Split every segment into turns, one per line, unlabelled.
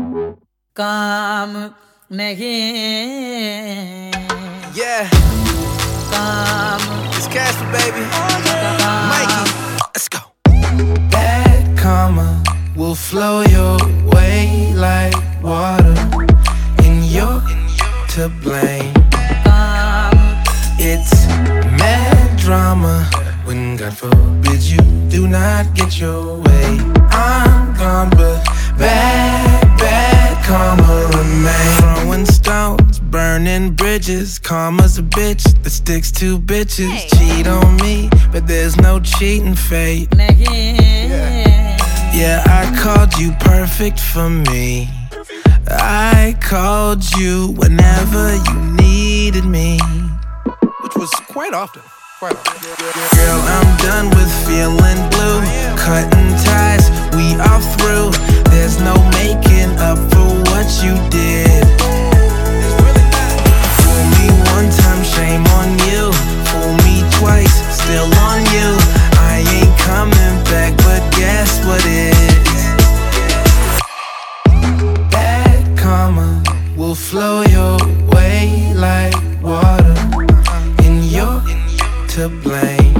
काम नहीं
Yeah,
काम
it's Casper, baby. Mikey, let's go.
Bad karma will flow your way like water, and you're to blame. It's mad drama when God forbid you do not get your way. I'm gone, but bad karma remains. Throwing stones, burning bridges. Karma's a bitch that sticks to bitches. Cheat on me, but there's no cheating fate.
नहीं
Yeah, I called you perfect for me. I called you whenever you needed me.
Which was quite often.
Girl, I'm done with feeling blue. Cutting ties, we are through. There's no making up for what you did. Fool me one time, shame on you. Fool me twice, still on you. I ain't coming back, but guess what is? Bad karma will flow your way like water, and you're to blame.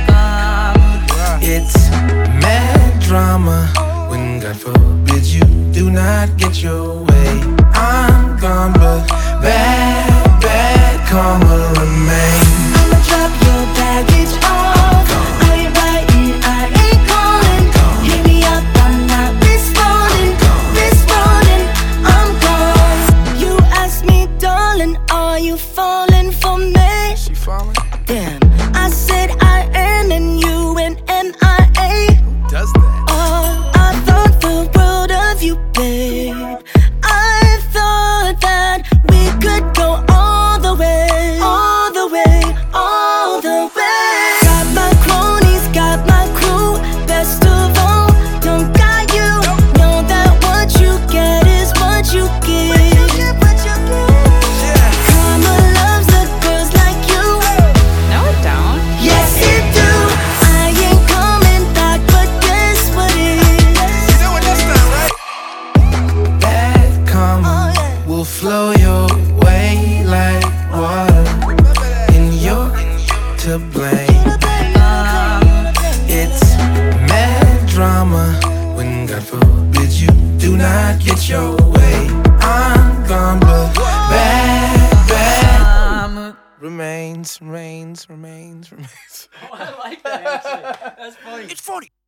It's mad drama when God forbid you do not get your way. I'm gone, but bad karma remains.
I'ma drop your baggage off. I ain't writing, I ain't calling. Hit me up, I'm not responding. I'm gone. You asked me, darling, are you falling for me?
She falling?
Damn, I said I am, and you an MIA.
Does that?
Oh, I thought the world of you, babe. I thought that we could go all the way, all the way, all the way. Got my cronies, got my crew. Best of all, don't got you. Know that what you get is what you give. Karma loves the girls like you.
No it don't
Yes, it do. I ain't coming back, but guess what it is?
You know what that's not, right?
Bad karma
Oh, yeah.
will flow your way like water, and you're to blame. It's mad drama when God forbid you do not get your way. I'm gone, but bad
काम
remains.
Oh, I like that actually. That's funny.
It's funny.